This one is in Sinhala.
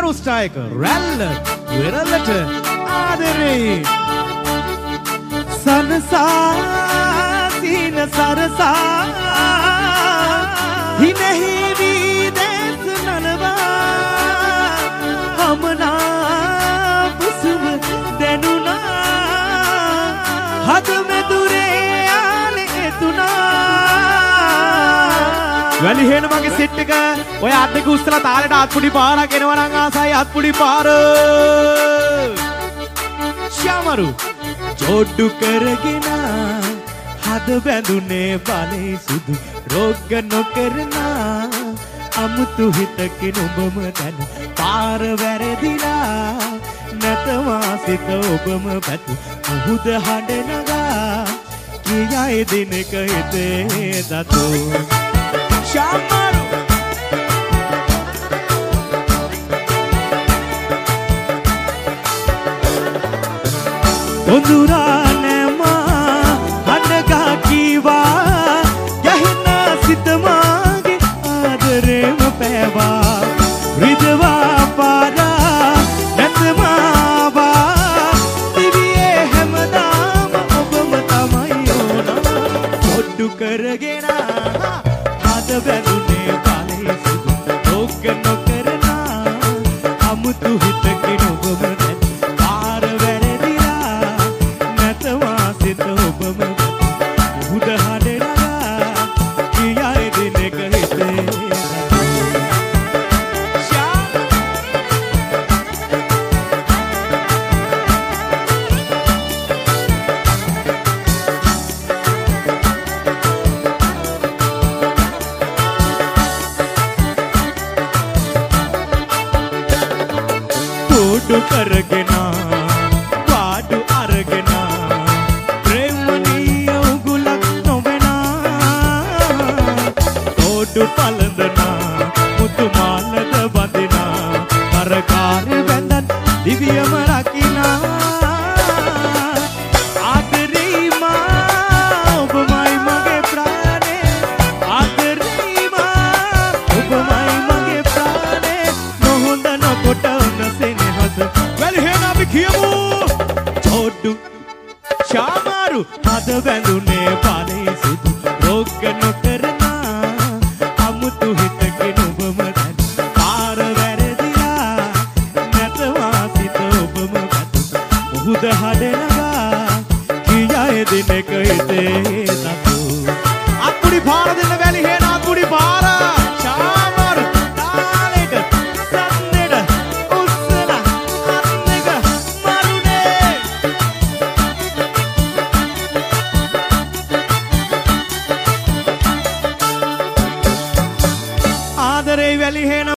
අනුස්ථායක රැල්ල වෙරළට ආදරේ සනසා සීන සරසා හිනෙහි වීදැස් නනවා හමනා පුසුම දැනුණා හදමෙදුරේ ආලේ එතුනා වැලිහෙන මගේ සෙට් එක ඔය අත් දෙක උස්සලා තාලෙට අත්පුඩි පාරක් එනවා නම් ආසයි අත්පුඩි පාර ශාමරු ජෝඩු කරගෙන හද බැඳුනේ බලේ සුදු රෝග නොකරන අමුතු හිතකින් ඔබම දැන පාර වැරදිලා නැතවා සිත ඔබම පැතු මුහුද හඬ නගා කියයි දිනක හිතේ දතු ශාමරු ඔඳුරා නැමා හඬගා කීවා යහින සිත මාගේ ආදරේම පෑවා රිදවා පාරා නැතමාවා දිවියේ හැමදාම ඔබම තමයි ඕනා ඔඩ්ඩු කරගෙන හද බැඳුනේ බලේ සුදු රෝග නොකරන අමුතු හිතකින් ඔබම නැත පාර වැරදිලා නැතවා සිත ඔබම මුහුද හඬනවා කියයි දිනක හිතේ ඩු කරගෙන පාඩු අරගෙන ප්‍රේමණීය උගුලක් නොවෙන ඩොඩු පළඳන මුතු මාලද බඳින කරකාර බැඳන් දිවියම රකින්න ආදරේ මා ඔබමයි මගේ ප්‍රාණේ ආදරේ මා ඔබමයි මගේ ප්‍රාණේ නොහොඳ නොකොට වැලිහෙන අපි කියමු ජෝඩු ශාමරු හද බැඳුනේ බලේ සුදු රෝග නොකරන අමුතු හිතකින් ඔබම දැන පාර වැරදිලා නැතවා සිත ඔබම පැතු මුහුද හඬනවා කියයි දිනක හිතේ නතු අත්පුඩි පාර දෙන්න වැලිහෙන අත්පුඩි පාර ශාමරු තාලෙට සම්නෙට ආදරේ වැලිහෙන